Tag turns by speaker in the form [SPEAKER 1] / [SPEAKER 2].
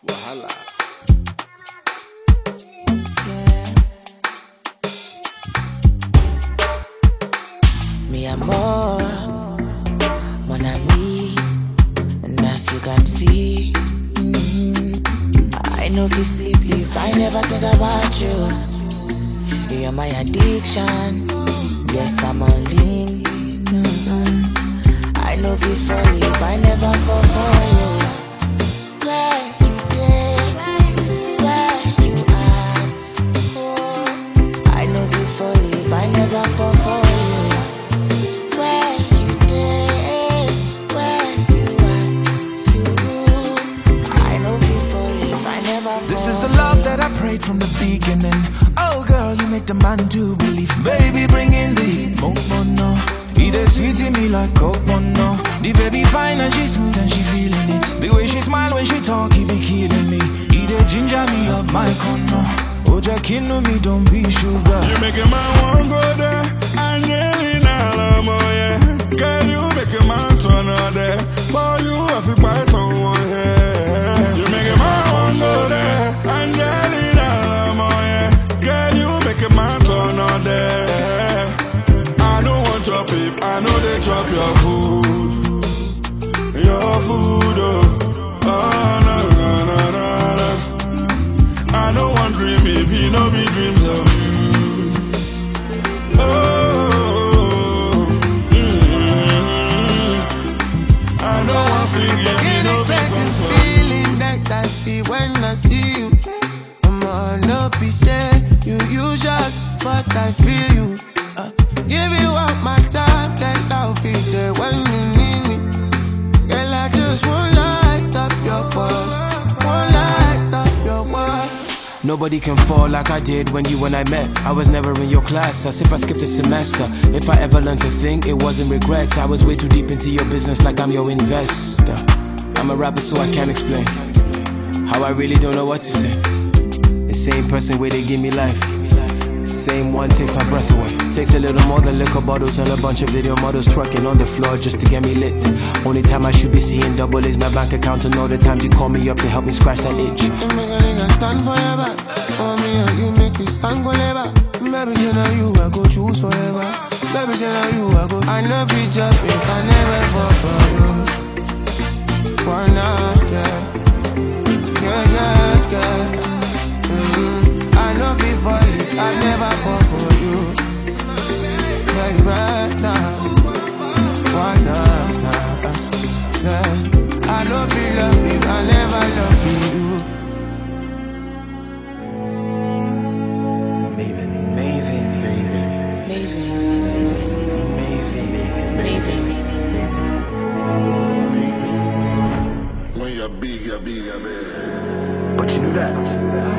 [SPEAKER 1] Wahala.
[SPEAKER 2] Mi amor, mon ami, and as you can see, I know if you sleep if I never think about you. You're my addiction, yes I'm on lean. I know if you fall if I never fall for you. Where you dey, where you at? I know if you fall if I never fall for you.
[SPEAKER 3] This is a love that I prayed from the beginning. Oh girl, you make the man to believe. Baby, bring in the heat, no. It is sweet in me like coke, no. The baby fine and she smooth and she feeling it. The way she smile when she talk, he be killing me. He dey ginger me up my corner. Oh, just kill me, don't be sugar.
[SPEAKER 1] You make a man want go there, Angelina, Lamo, yeah. Can you make a man turn on there? For you, if you buy someone here. You make a man want go there, Angelina, Lamo, yeah. Can you make a man turn on there? I don't want your peep, I know they chop your food. Your food, oh, no. I don't want dream if you know me dreams of you. I know I'm singing, you know this song for
[SPEAKER 4] feeling that I feel when I see you. I'm on up, be say you use us, but I feel you. Give you all my time, then I'll be there when you need me. Girl, I just won't light up your world, won't light up your world.
[SPEAKER 3] Nobody can fall like I did when you and I met. I was never in your class, as if I skipped a semester. If I ever learned to think, it wasn't regrets. I was way too deep into your business like I'm your investor. I'm a rapper so I can't explain how I really don't know what to say. The same person where they give me life, the same one takes my breath away. Takes a little more than liquor bottles and a bunch of video models twerking on the floor just to get me lit. Only time I should be seeing double is my bank account, and all the times you call me up to help me scratch that itch.
[SPEAKER 4] You make a nigga stand for your back. For me and you make me stand forever. Baby, say now you I go choose forever. Baby, say now you I go. I never be just if I never fall for you. Why not, yeah. I know if you fall if I never fall for you. Baby, right now. Why not, yeah. I know if you love me, I never love you.
[SPEAKER 1] when you're big, you're big.
[SPEAKER 3] But you knew that.